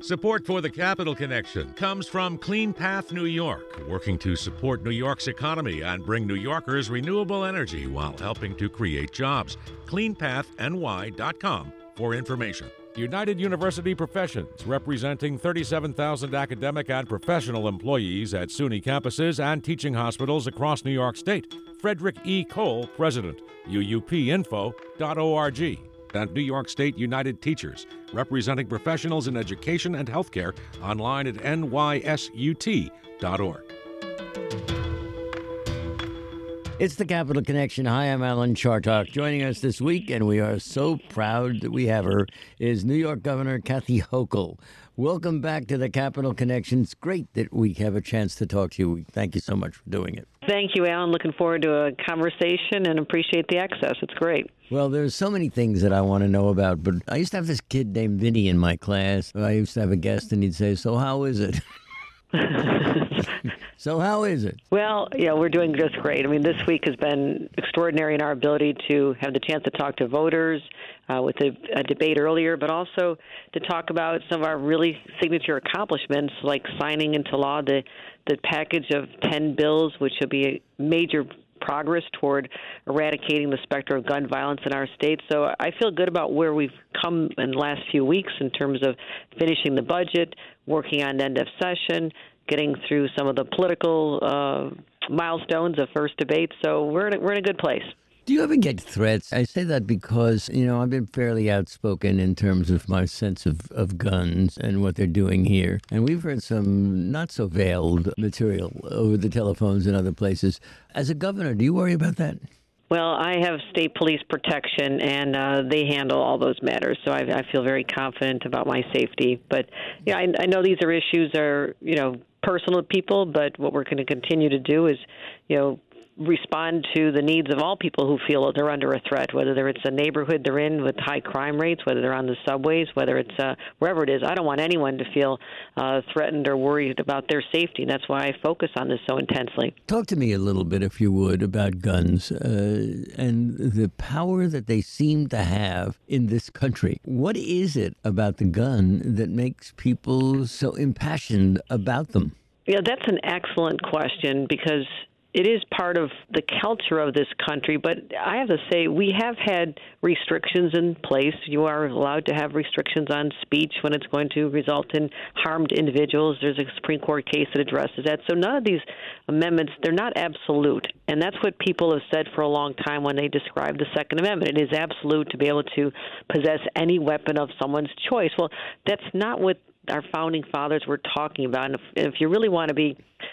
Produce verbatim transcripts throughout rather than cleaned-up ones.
Support for the Capital Connection comes from Clean Path New York, working to support New York's economy and bring New Yorkers renewable energy while helping to create jobs. clean path n y dot com for information. United University Professions, representing thirty-seven thousand academic and professional employees at SUNY campuses and teaching hospitals across New York State. Frederick E. Cole, President, u u p info dot org. And New York State United Teachers, representing professionals in education and healthcare, online at n y s u t dot org. It's the Capital Connection. Hi, I'm Alan Chartock. Joining us this week, and we are so proud that we have her, is New York Governor Kathy Hochul. Welcome back to the Capital Connection. It's great that we have a chance to talk to you. Thank you so much for doing it. Thank you, Alan. Looking forward to a conversation and appreciate the access. It's great. Well, there's so many things that I want to know about, but I used to have this kid named Vinny in my class. I used to have a guest, and he'd say, so how is it? So how is it? Well, yeah, we're doing just great. I mean, this week has been extraordinary in our ability to have the chance to talk to voters uh, with a, a debate earlier, but also to talk about some of our really signature accomplishments, like signing into law the, the package of ten bills, which will be a major progress toward eradicating the specter of gun violence in our state. So I feel good about where we've come in the last few weeks in terms of finishing the budget, working on end of session, getting through some of the political uh, milestones of first debate. So we're in a, we're in a good place. Do you ever get threats? I say that because, you know, I've been fairly outspoken in terms of my sense of, of guns and what they're doing here. And we've heard some not so veiled material over the telephones and other places. As a governor, do you worry about that? Well, I have state police protection, and uh, they handle all those matters, so I, I feel very confident about my safety. But yeah, I, I know these are issues are you know personal to people, but what we're going to continue to do is, you know, respond to the needs of all people who feel that they're under a threat, whether it's a neighborhood they're in with high crime rates, whether they're on the subways, whether it's uh, wherever it is. I don't want anyone to feel uh, threatened or worried about their safety. That's why I focus on this so intensely. Talk to me a little bit, if you would, about guns uh, and the power that they seem to have in this country. What is it about the gun that makes people so impassioned about them? Yeah, that's an excellent question, because it is part of the culture of this country, but I have to say we have had restrictions in place. You are allowed to have restrictions on speech when it's going to result in harm to individuals. There's a Supreme Court case that addresses that. So none of these amendments, they're not absolute, and that's what people have said for a long time when they describe the Second Amendment. It is absolute to be able to possess any weapon of someone's choice. Well, that's not what our founding fathers were talking about, and if, if you really want to be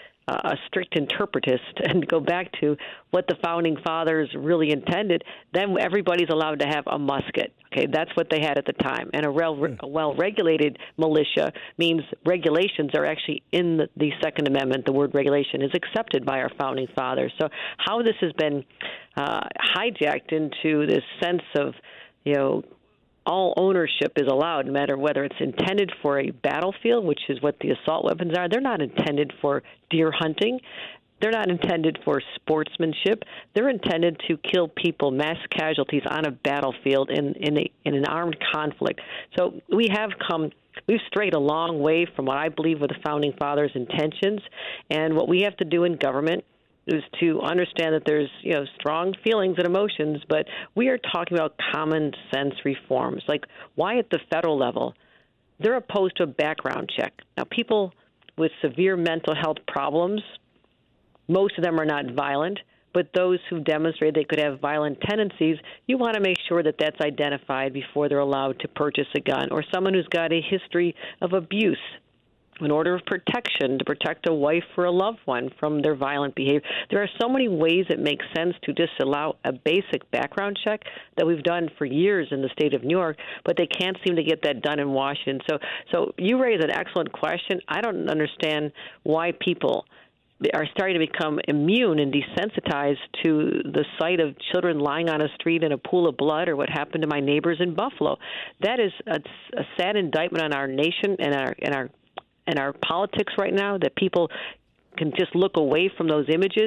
a strict interpretist and go back to what the founding fathers really intended, then everybody's allowed to have a musket. Okay, that's what they had at the time. And a, rel- a well-regulated militia means regulations are actually in the, the Second Amendment. The word regulation is accepted by our founding fathers. So how this has been uh, hijacked into this sense of, you know, all ownership is allowed, no matter whether it's intended for a battlefield, which is what the assault weapons are. They're not intended for deer hunting. They're not intended for sportsmanship. They're intended to kill people, mass casualties on a battlefield in in, a, in an armed conflict. So we have come, we've strayed a long way from what I believe were the founding fathers' intentions, and what we have to do in government is to understand that there's, you know, strong feelings and emotions, but we are talking about common sense reforms. Like, why at the federal level? They're opposed to a background check. Now, people with severe mental health problems, most of them are not violent, but those who demonstrate they could have violent tendencies, you want to make sure that that's identified before they're allowed to purchase a gun. Or someone who's got a history of abuse, an order of protection to protect a wife or a loved one from their violent behavior. There are so many ways it makes sense to just allow a basic background check that we've done for years in the state of New York, but they can't seem to get that done in Washington. So, so you raise an excellent question. I don't understand why people are starting to become immune and desensitized to the sight of children lying on a street in a pool of blood, or what happened to my neighbors in Buffalo. That is a, a sad indictment on our nation and our and our and our politics right now, that people can just look away from those images.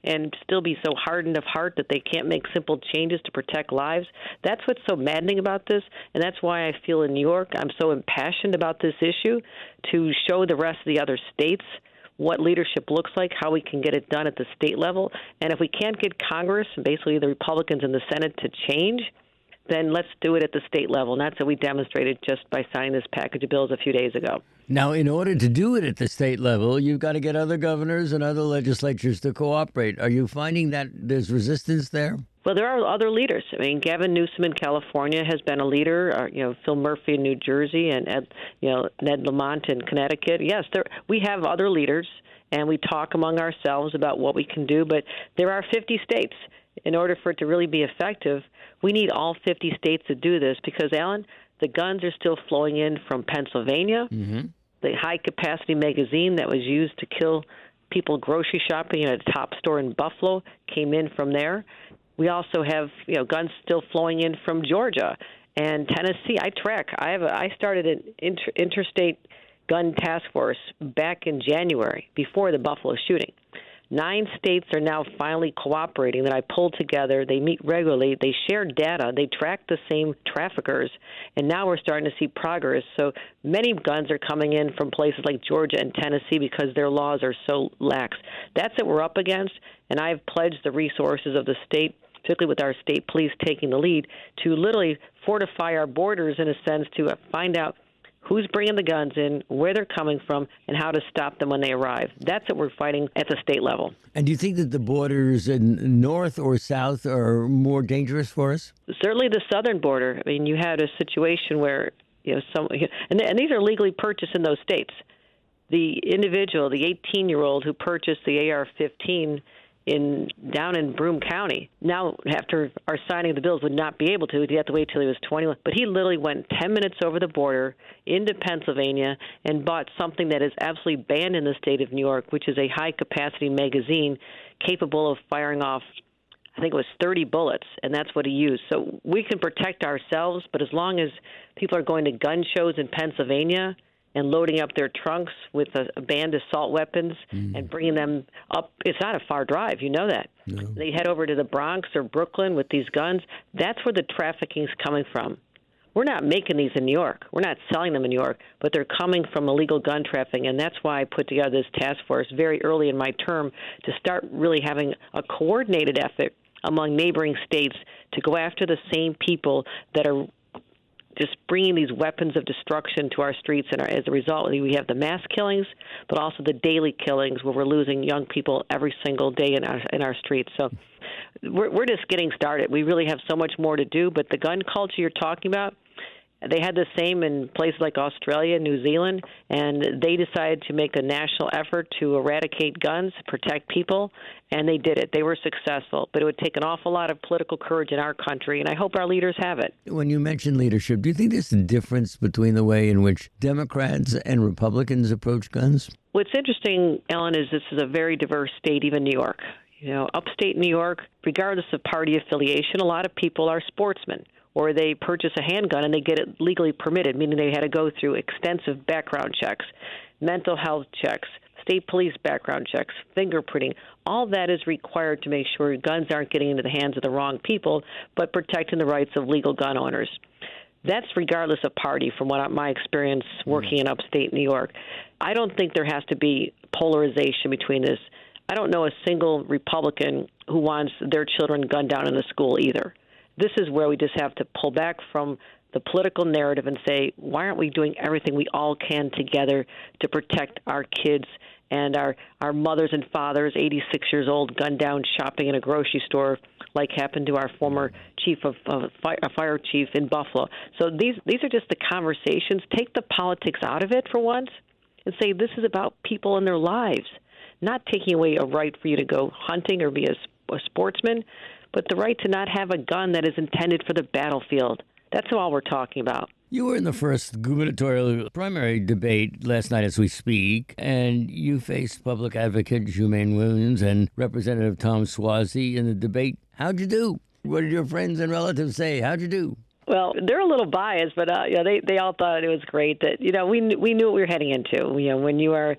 and still be so hardened of heart that they can't make simple changes to protect lives. That's what's so maddening about this, and that's why I feel in New York I'm so impassioned about this issue, to show the rest of the other states what leadership looks like, how we can get it done at the state level. And if we can't get Congress, and basically the Republicans in the Senate, to change, then let's do it at the state level. And that's what we demonstrated just by signing this package of bills a few days ago. Now, in order to do it at the state level, you've got to get other governors and other legislatures to cooperate. Are you finding that there's resistance there? Well, there are other leaders. I mean, Gavin Newsom in California has been a leader. Or, you know, Phil Murphy in New Jersey, and Ed, you know, Ned Lamont in Connecticut. Yes, there we have other leaders, and we talk among ourselves about what we can do. But there are fifty states. In order for it to really be effective, we need all fifty states to do this because, Alan, the guns are still flowing in from Pennsylvania. Mm-hmm. The high-capacity magazine that was used to kill people grocery shopping at a top store in Buffalo came in from there. We also have, you know, guns still flowing in from Georgia and Tennessee. I track. I have. A, I started an inter, interstate gun task force back in January before the Buffalo shooting. Nine states are now finally cooperating that I pulled together. They meet regularly. They share data. They track the same traffickers. And now we're starting to see progress. So many guns are coming in from places like Georgia and Tennessee because their laws are so lax. That's what we're up against. And I've pledged the resources of the state, particularly with our state police taking the lead, to literally fortify our borders in a sense to find out who's bringing the guns in, where they're coming from, and how to stop them when they arrive. That's what we're fighting at the state level. And do you think that the borders in north or south are more dangerous for us? Certainly the southern border. I mean, you had a situation where, you know, some, and, and these are legally purchased in those states. The individual, the eighteen-year-old who purchased the A R fifteen in down in Broome County, now after our signing of the bills would not be able to. He'd have to wait till he was twenty-one. But he literally went ten minutes over the border into Pennsylvania and bought something that is absolutely banned in the state of New York, which is a high-capacity magazine capable of firing off, I think it was thirty bullets, and that's what he used. So we can protect ourselves, but as long as people are going to gun shows in Pennsylvania and loading up their trunks with a, a banned assault weapons mm. and bringing them up. It's not a far drive. You know that. No. They head over to the Bronx or Brooklyn with these guns. That's where the trafficking's coming from. We're not making these in New York. We're not selling them in New York, but they're coming from illegal gun trafficking, and that's why I put together this task force very early in my term to start really having a coordinated effort among neighboring states to go after the same people that are just bringing these weapons of destruction to our streets. And our, as a result, we have the mass killings, but also the daily killings where we're losing young people every single day in our in our streets. So we're, we're just getting started. We really have so much more to do, but the gun culture you're talking about, they had the same in places like Australia, New Zealand, and they decided to make a national effort to eradicate guns, protect people, and they did it. They were successful, but it would take an awful lot of political courage in our country, and I hope our leaders have it. When you mention leadership, do you think there's a difference between the way in which Democrats and Republicans approach guns? What's interesting, Ellen, is this is a very diverse state, even New York. You know, upstate New York, regardless of party affiliation, a lot of people are sportsmen, or they purchase a handgun and they get it legally permitted, meaning they had to go through extensive background checks, mental health checks, state police background checks, fingerprinting. All that is required to make sure guns aren't getting into the hands of the wrong people, but protecting the rights of legal gun owners. That's regardless of party, from what my experience working in upstate New York. I don't think there has to be polarization between this. I don't know a single Republican who wants their children gunned down in a school either. This is where we just have to pull back from the political narrative and say, why aren't we doing everything we all can together to protect our kids and our, our mothers and fathers, eighty-six years old, gunned down shopping in a grocery store, like happened to our former chief of uh, fire, fire chief in Buffalo. So these these are just the conversations. Take the politics out of it for once and say this is about people and their lives, not taking away a right for you to go hunting or be a, a sportsman, but the right to not have a gun that is intended for the battlefield. That's all we're talking about. You were in the first gubernatorial primary debate last night as we speak, and you faced public advocate Jumaane Williams and Representative Tom Suozzi in the debate. How'd you do? What did your friends and relatives say? How'd you do? Well, they're a little biased, but uh, yeah, they they all thought it was great. That you know we we knew what we were heading into. You know, when you are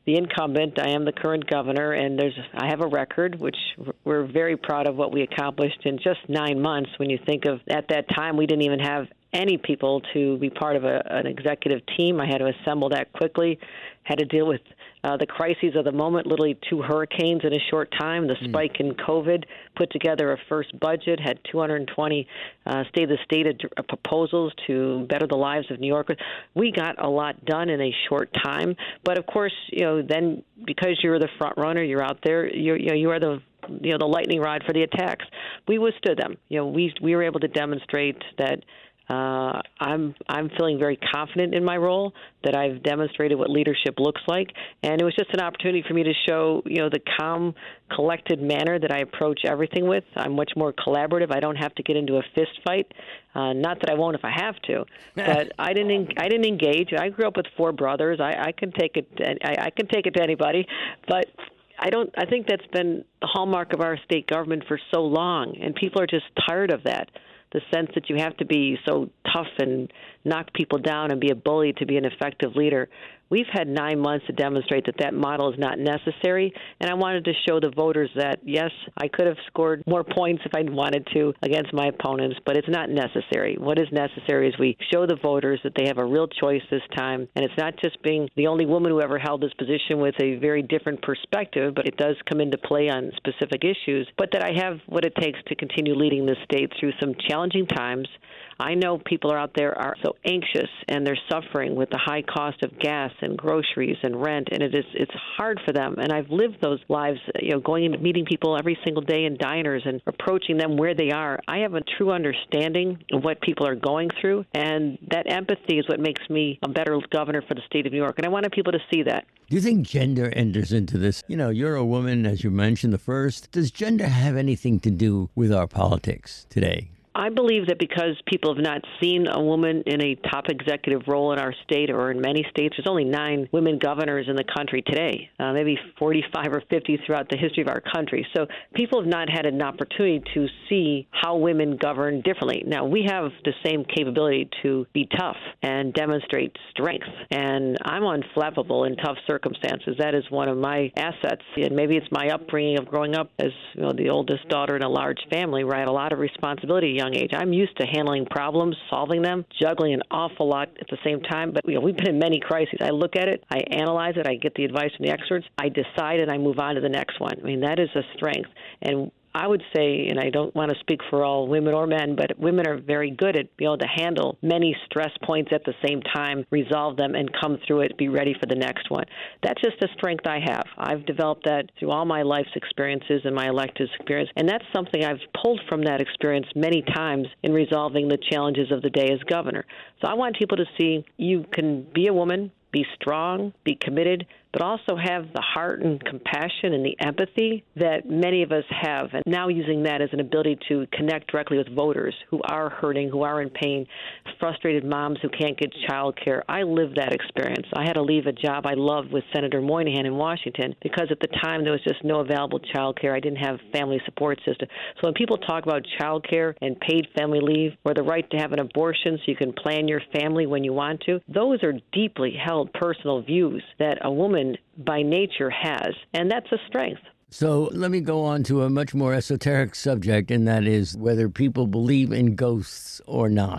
the incumbent. I am the current governor, and there's I have a record, which we're very proud of what we accomplished in just nine months. When you think of at that time, we didn't even have any people to be part of a, an executive team. I had to assemble that quickly, had to deal with uh, the crises of the moment, literally two hurricanes in a short time, the mm. spike in COVID, put together a first budget, had two hundred twenty uh, State of the State uh, proposals to better the lives of New Yorkers. We got a lot done in a short time. But, of course, you know, then because you're the front runner, you're out there, you're, you know, you are the you know the lightning rod for the attacks. We withstood them. You know, we we were able to demonstrate that Uh, I'm I'm feeling very confident in my role, that I've demonstrated what leadership looks like, and it was just an opportunity for me to show, you know, the calm, collected manner that I approach everything with. I'm much more collaborative. I don't have to get into a fist fight. Uh, not that I won't if I have to, but I didn't I didn't engage. I grew up with four brothers. I, I can take it. I, I can take it to anybody, but. I don't. I think that's been the hallmark of our state government for so long, and people are just tired of that. The sense that you have to be so tough and knock people down and be a bully to be an effective leader. We've had nine months to demonstrate that that model is not necessary, and I wanted to show the voters that, yes, I could have scored more points if I wanted to against my opponents, but it's not necessary. What is necessary is we show the voters that they have a real choice this time, and it's not just being the only woman who ever held this position with a very different perspective, but it does come into play on specific issues, but that I have what it takes to continue leading this state through some challenging times. I know people are out there are so anxious, and they're suffering with the high cost of gas and groceries and rent, and it is it's hard for them. And I've lived those lives, you know, going and meeting people every single day in diners and approaching them where they are. I have a true understanding of what people are going through, and that empathy is what makes me a better governor for the state of New York. And I wanted people to see that. Do you think gender enters into this? You know, you're a woman, as you mentioned, the first. Does gender have anything to do with our politics today? I believe that because people have not seen a woman in a top executive role in our state or in many states, there's only nine women governors in the country today, uh, maybe forty-five or fifty throughout the history of our country. So people have not had an opportunity to see how women govern differently. Now, we have the same capability to be tough and demonstrate strength, and I'm unflappable in tough circumstances. That is one of my assets, and maybe it's my upbringing of growing up as you know, the oldest daughter in a large family where I had a lot of responsibility young age. I'm used to handling problems, solving them, juggling an awful lot at the same time. But you know, we've been in many crises. I look at it, I analyze it, I get the advice from the experts, I decide, and I move on to the next one. I mean, that is a strength. And I would say, and I don't want to speak for all women or men, but women are very good at being able to handle many stress points at the same time, resolve them, and come through it, be ready for the next one. That's just a strength I have. I've developed that through all my life's experiences and my elected experience, and that's something I've pulled from that experience many times in resolving the challenges of the day as governor. So I want people to see you can be a woman, be strong, be committed, but also have the heart and compassion and the empathy that many of us have. And now using that as an ability to connect directly with voters who are hurting, who are in pain, frustrated moms who can't get child care. I lived that experience. I had to leave a job I loved with Senator Moynihan in Washington because at the time there was just no available child care. I didn't have family support system. So when people talk about child care and paid family leave or the right to have an abortion so you can plan your family when you want to, those are deeply held personal views that a woman by nature has, and that's a strength. So let me go on to a much more esoteric subject, and that is whether people believe in ghosts or not.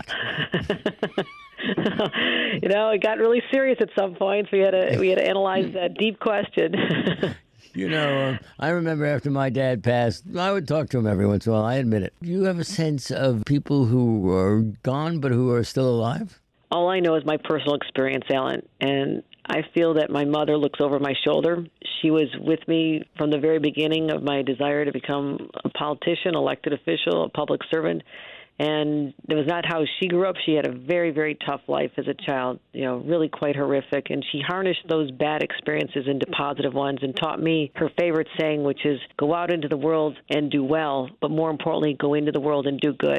You know, it got really serious at some points. We had to we had to analyze that deep question. You know, uh, I remember after my dad passed, I would talk to him every once in a while. I admit it. Do you have a sense of people who are gone but who are still alive? All I know is my personal experience, Alan, and I feel that my mother looks over my shoulder. She was with me from the very beginning of my desire to become a politician, elected official, a public servant, and it was not how she grew up. She had a very, very tough life as a child, you know, really quite horrific, and she harnessed those bad experiences into positive ones and taught me her favorite saying, which is go out into the world and do well, but more importantly, go into the world and do good.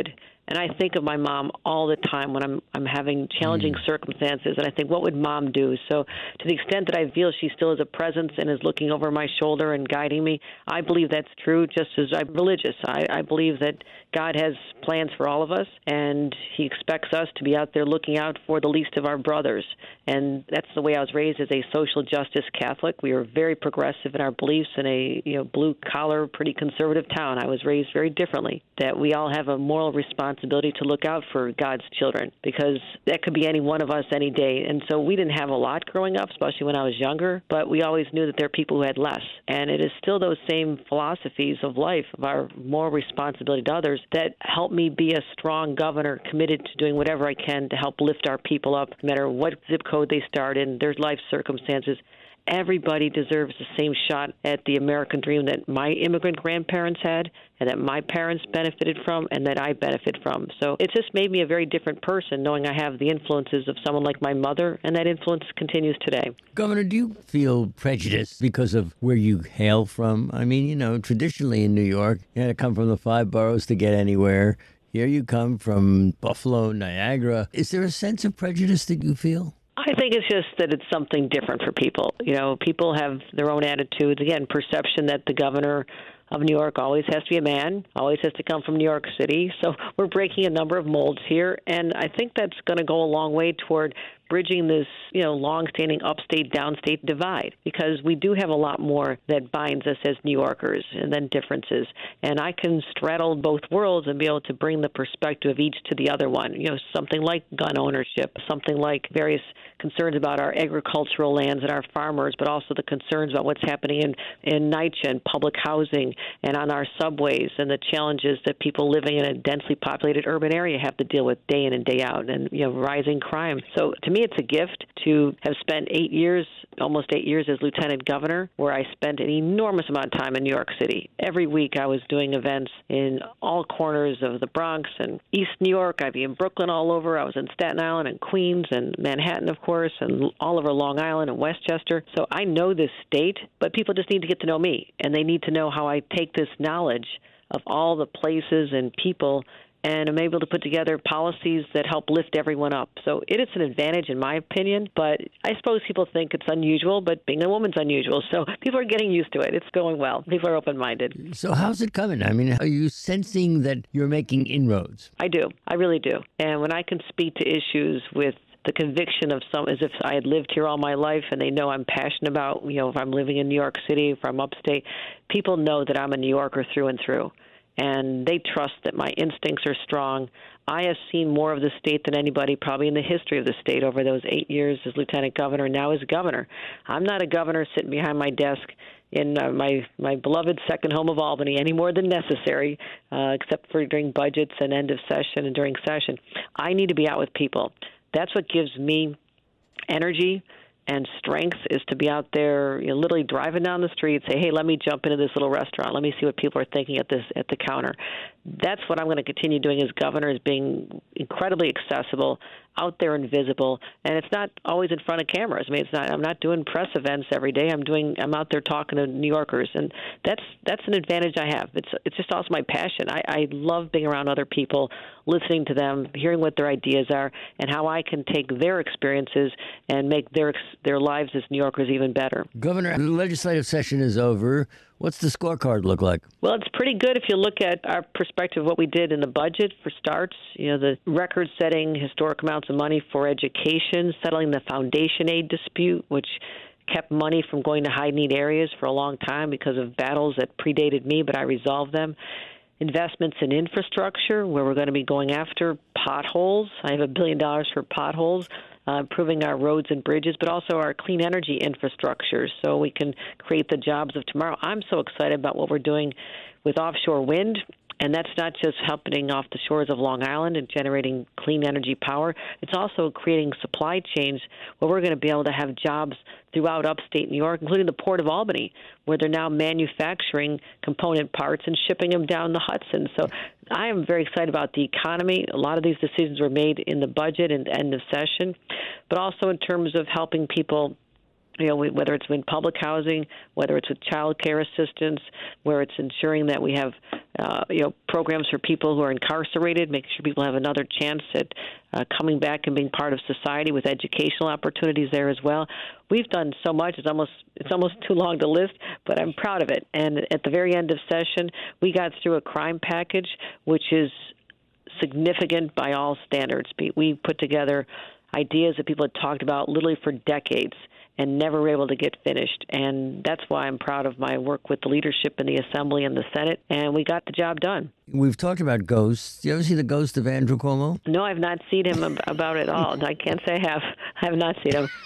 And I think of my mom all the time when I'm I'm having challenging mm. circumstances, and I think, what would Mom do? So to the extent that I feel she still has a presence and is looking over my shoulder and guiding me, I believe that's true, just as I'm religious. I, I believe that God has plans for all of us, and He expects us to be out there looking out for the least of our brothers. And that's the way I was raised, as a social justice Catholic. We were very progressive in our beliefs in a you know blue-collar, pretty conservative town. I was raised very differently, that we all have a moral responsibility to look out for God's children, because that could be any one of us any day. And so we didn't have a lot growing up, especially when I was younger, but we always knew that there are people who had less. And it is still those same philosophies of life, of our moral responsibility to others, that help me be a strong governor, committed to doing whatever I can to help lift our people up, no matter what zip code they start in, their life circumstances. Everybody deserves the same shot at the American dream that my immigrant grandparents had, and that my parents benefited from, and that I benefit from. So it just made me a very different person, knowing I have the influences of someone like my mother, and that influence continues today. Governor, do you feel prejudiced because of where you hail from? I mean, you know, traditionally in New York, you had to come from the five boroughs to get anywhere. Here you come from Buffalo, Niagara. Is there a sense of prejudice that you feel? I think it's just that it's something different for people. You know, people have their own attitudes. Again, perception that the governor of New York always has to be a man, always has to come from New York City. So we're breaking a number of molds here, and I think that's going to go a long way toward bridging this, you know, long-standing upstate-downstate divide, because we do have a lot more that binds us as New Yorkers and then differences. And I can straddle both worlds and be able to bring the perspective of each to the other one. You know, something like gun ownership, something like various concerns about our agricultural lands and our farmers, but also the concerns about what's happening in, in NYCHA and public housing and on our subways, and the challenges that people living in a densely populated urban area have to deal with day in and day out, and, you know, rising crime. So to me, it's a gift to have spent eight years, almost eight years as lieutenant governor, where I spent an enormous amount of time in New York City. Every week I was doing events in all corners of the Bronx and East New York. I'd be in Brooklyn, all over. I was in Staten Island and Queens and Manhattan, of course, and all over Long Island and Westchester. So I know this state, but people just need to get to know me, and they need to know how I take this knowledge of all the places and people, and I'm able to put together policies that help lift everyone up. So it is an advantage, in my opinion, but I suppose people think it's unusual, but being a woman's unusual. So people are getting used to it. It's going well. People are open-minded. So how's it coming? I mean, are you sensing that you're making inroads? I do. I really do. And when I can speak to issues with the conviction of some, as if I had lived here all my life, and they know I'm passionate about, you know, if I'm living in New York City, if I'm upstate, people know that I'm a New Yorker through and through. And they trust that my instincts are strong. I have seen more of the state than anybody probably in the history of the state over those eight years as lieutenant governor and now as governor. I'm not a governor sitting behind my desk in uh, my, my beloved second home of Albany any more than necessary, uh, except for during budgets and end of session and during session. I need to be out with people. That's what gives me energy and strength, is to be out there, you know, literally driving down the street, say, hey, let me jump into this little restaurant. Let me see what people are thinking at this at the counter. That's what I'm going to continue doing as governor, is being incredibly accessible, out there and visible. And it's not always in front of cameras. I mean, it's not. I'm not doing press events every day. I'm doing. I'm out there talking to New Yorkers, and that's that's an advantage I have. It's it's just also my passion. I, I love being around other people, listening to them, hearing what their ideas are, and how I can take their experiences and make their their lives as New Yorkers even better. Governor, the legislative session is over. What's the scorecard look like? Well, it's pretty good if you look at our perspective of what we did in the budget, for starts. You know, the record-setting historic amounts of money for education, settling the foundation aid dispute, which kept money from going to high-need areas for a long time because of battles that predated me, but I resolved them. Investments in infrastructure, where we're going to be going after potholes. I have a billion dollars for potholes. Uh, improving our roads and bridges, but also our clean energy infrastructure so we can create the jobs of tomorrow. I'm so excited about what we're doing with offshore wind, and that's not just happening off the shores of Long Island and generating clean energy power. It's also creating supply chains where we're going to be able to have jobs throughout upstate New York, including the Port of Albany, where they're now manufacturing component parts and shipping them down the Hudson. So I am very excited about the economy. A lot of these decisions were made in the budget and end of session, but also in terms of helping people you know, whether it's in public housing, whether it's with child care assistance, where it's ensuring that we have, uh, you know, programs for people who are incarcerated, making sure people have another chance at uh, coming back and being part of society with educational opportunities there as well. We've done so much; it's almost it's almost too long to list, but I'm proud of it. And at the very end of session, we got through a crime package, which is significant by all standards. We put together ideas that people had talked about literally for decades and never were able to get finished. And that's why I'm proud of my work with the leadership in the Assembly and the Senate, and we got the job done. We've talked about ghosts. Do you ever see the ghost of Andrew Cuomo? No, I've not seen him about it all. I can't say I have. I have not seen him.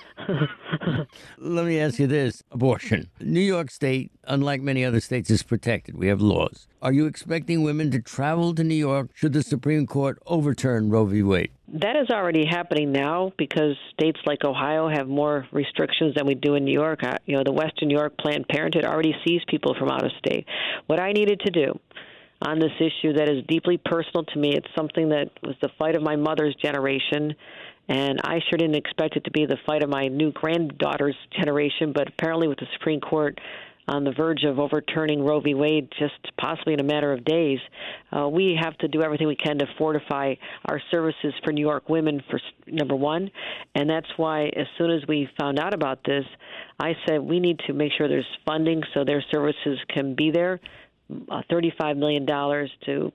Let me ask you this. Abortion. New York State, unlike many other states, is protected. We have laws. Are you expecting women to travel to New York should the Supreme Court overturn Roe v. Wade? That is already happening now because states like Ohio have more restrictions than we do in New York. You know, the Western New York Planned Parenthood already sees people from out of state. What I needed to do on this issue that is deeply personal to me, it's something that was the fight of my mother's generation, and I sure didn't expect it to be the fight of my new granddaughter's generation, but apparently with the Supreme Court on the verge of overturning Roe v. Wade just possibly in a matter of days, uh, we have to do everything we can to fortify our services for New York women, for number one. And that's why as soon as we found out about this, I said we need to make sure there's funding so their services can be there, uh, thirty-five million dollars to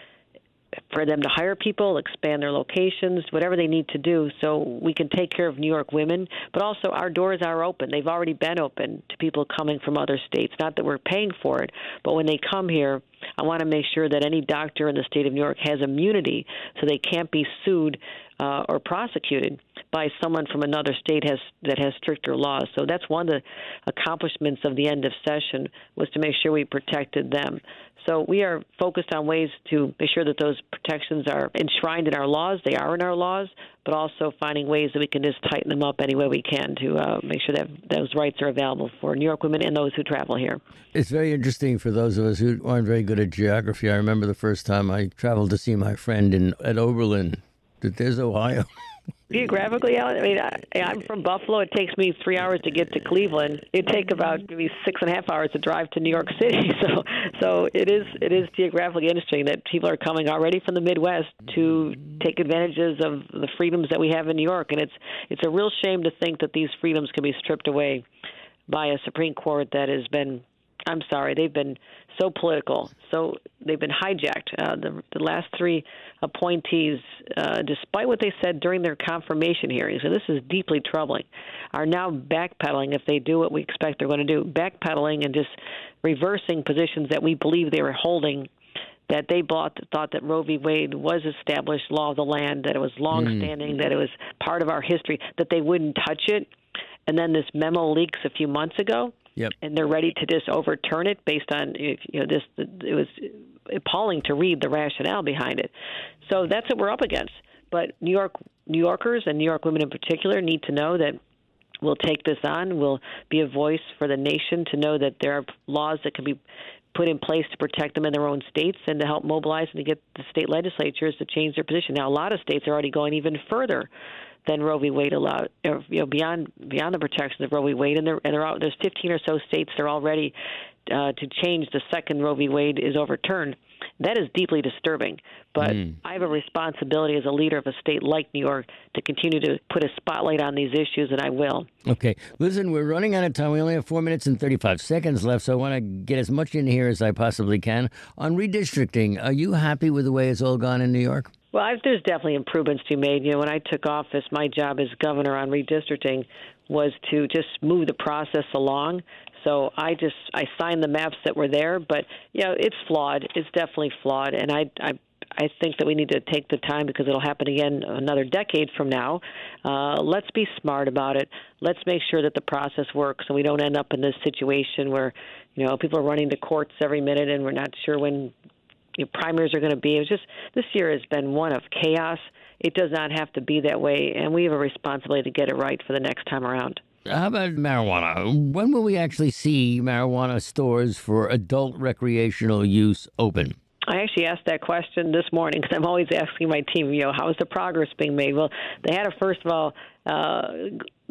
for them to hire people, expand their locations, whatever they need to do so we can take care of New York women. But also our doors are open. They've already been open to people coming from other states. Not that we're paying for it, but when they come here, I want to make sure that any doctor in the state of New York has immunity so they can't be sued uh, or prosecuted by someone from another state has that has stricter laws. So that's one of the accomplishments of the end of session, was to make sure we protected them. So we are focused on ways to make sure that those protections are enshrined in our laws. They are in our laws, but also finding ways that we can just tighten them up any way we can to uh, make sure that those rights are available for New York women and those who travel here. It's very interesting for those of us who aren't very good at geography. I remember the first time I traveled to see my friend in at Oberlin, that there's Ohio. Geographically, Alan, I mean, I, I'm from Buffalo. It takes me three hours to get to Cleveland. It'd take about maybe six and a half hours to drive to New York City. So, so it is it is geographically interesting that people are coming already from the Midwest to take advantages of the freedoms that we have in New York. And it's it's a real shame to think that these freedoms can be stripped away by a Supreme Court that has been, I'm sorry, they've been so political. So they've been hijacked. Uh, the, the last three appointees, uh, despite what they said during their confirmation hearings, and this is deeply troubling, are now backpedaling if they do what we expect they're going to do, backpedaling and just reversing positions that we believe they were holding, that they bought, thought that Roe v. Wade was established law of the land, that it was longstanding, mm. that it was part of our history, that they wouldn't touch it. And then this memo leaks a few months ago. Yep. And they're ready to just overturn it based on, you know, this. It was appalling to read the rationale behind it. So that's what we're up against. But New York, New Yorkers and New York women in particular need to know that we'll take this on. We'll be a voice for the nation to know that there are laws that can be put in place to protect them in their own states and to help mobilize and to get the state legislatures to change their position. Now, a lot of states are already going even further than Roe v. Wade allowed, you know, beyond beyond the protections of Roe v. Wade, and there and there are, there's fifteen or so states that are all ready uh, to change the second Roe v. Wade is overturned. That is deeply disturbing. But mm. I have a responsibility as a leader of a state like New York to continue to put a spotlight on these issues, and I will. Okay. Listen, we're running out of time. We only have four minutes and thirty-five seconds left, so I want to get as much in here as I possibly can. On redistricting, are you happy with the way it's all gone in New York? Well, I've, there's definitely improvements to be made. You know, when I took office, my job as governor on redistricting was to just move the process along. So I just I signed the maps that were there, but you know, it's flawed. It's definitely flawed, and I I I think that we need to take the time because it'll happen again another decade from now. Uh, let's be smart about it. Let's make sure that the process works, and we don't end up in this situation where you know people are running to courts every minute, and we're not sure when you know, primaries are going to be. It's just this year has been one of chaos. It does not have to be that way, and we have a responsibility to get it right for the next time around. How about marijuana? When will we actually see marijuana stores for adult recreational use open? I actually asked that question this morning because I'm always asking my team, you know, how is the progress being made? Well, they had to, first of all, uh, make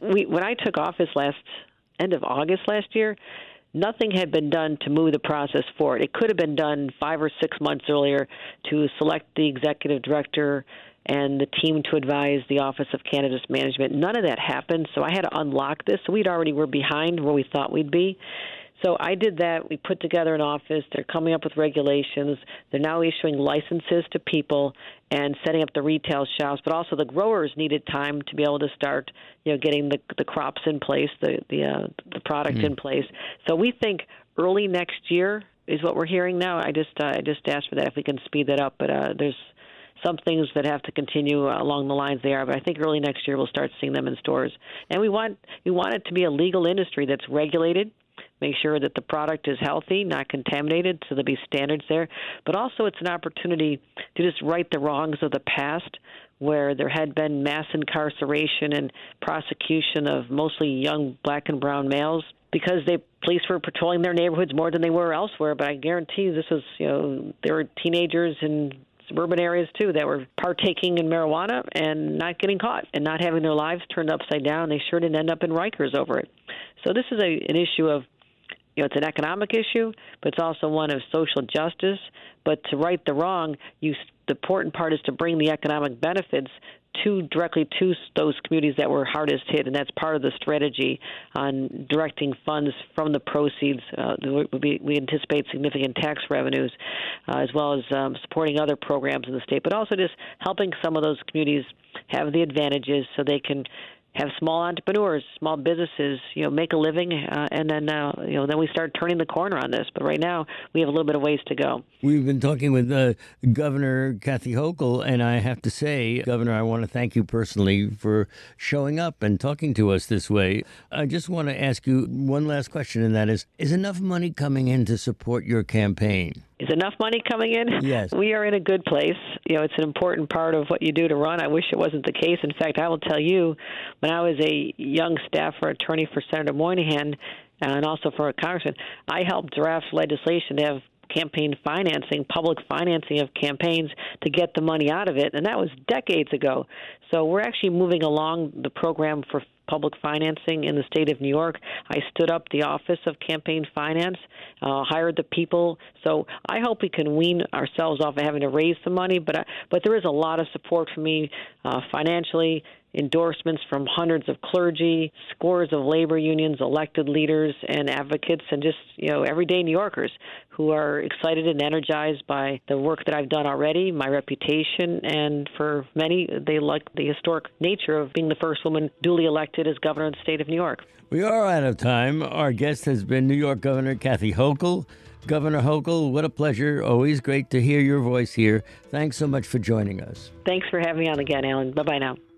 we when I took office last end of August last year, nothing had been done to move the process forward. It could have been done five or six months earlier to select the executive director and the team to advise the Office of Cannabis Management. None of that happened, so I had to unlock this. So we'd already were behind where we thought we'd be. So I did that. We put together an office. They're coming up with regulations. They're now issuing licenses to people and setting up the retail shops. But also the growers needed time to be able to start, you know, getting the the crops in place, the the uh, the product mm. in place. So we think early next year is what we're hearing now. I just uh, I just asked for that if we can speed that up. But uh, there's some things that have to continue along the lines they are. But I think early next year we'll start seeing them in stores. And we want we want it to be a legal industry that's regulated. Make sure that the product is healthy, not contaminated, so there'll be standards there. But also it's an opportunity to just right the wrongs of the past where there had been mass incarceration and prosecution of mostly young black and brown males because they police were patrolling their neighborhoods more than they were elsewhere. But I guarantee you this was, you know, there were teenagers in suburban areas, too, that were partaking in marijuana and not getting caught and not having their lives turned upside down. They sure didn't end up in Rikers over it. So this is a, an issue of, you know, it's an economic issue, but it's also one of social justice. But to right the wrong, you, the important part is to bring the economic benefits to directly to those communities that were hardest hit, and that's part of the strategy on directing funds from the proceeds. Uh, we, we anticipate significant tax revenues, uh, as well as um, supporting other programs in the state, but also just helping some of those communities have the advantages so they can have small entrepreneurs, small businesses, you know, make a living, uh, and then, uh, you know, then we start turning the corner on this. But right now, we have a little bit of ways to go. We've been talking with uh, Governor Kathy Hochul, and I have to say, Governor, I want to thank you personally for showing up and talking to us this way. I just want to ask you one last question, and that is, is enough money coming in to support your campaign? Is enough money coming in? Yes. We are in a good place. You know, it's an important part of what you do to run. I wish it wasn't the case. In fact, I will tell you, when I was a young staffer attorney for Senator Moynihan and also for a congressman, I helped draft legislation to have campaign financing, public financing of campaigns to get the money out of it, and that was decades ago. So we're actually moving along the program for public financing in the state of New York. I stood up the Office of Campaign Finance, uh, hired the people. So I hope we can wean ourselves off of having to raise the money, but I, but there is a lot of support for me uh, financially, endorsements from hundreds of clergy, scores of labor unions, elected leaders, and advocates, and just, you know, everyday New Yorkers who are excited and energized by the work that I've done already, my reputation, and for many, they like the historic nature of being the first woman duly elected as governor of the state of New York. We are out of time. Our guest has been New York Governor Kathy Hochul. Governor Hochul, what a pleasure. Always great to hear your voice here. Thanks so much for joining us. Thanks for having me on again, Alan. Bye-bye now.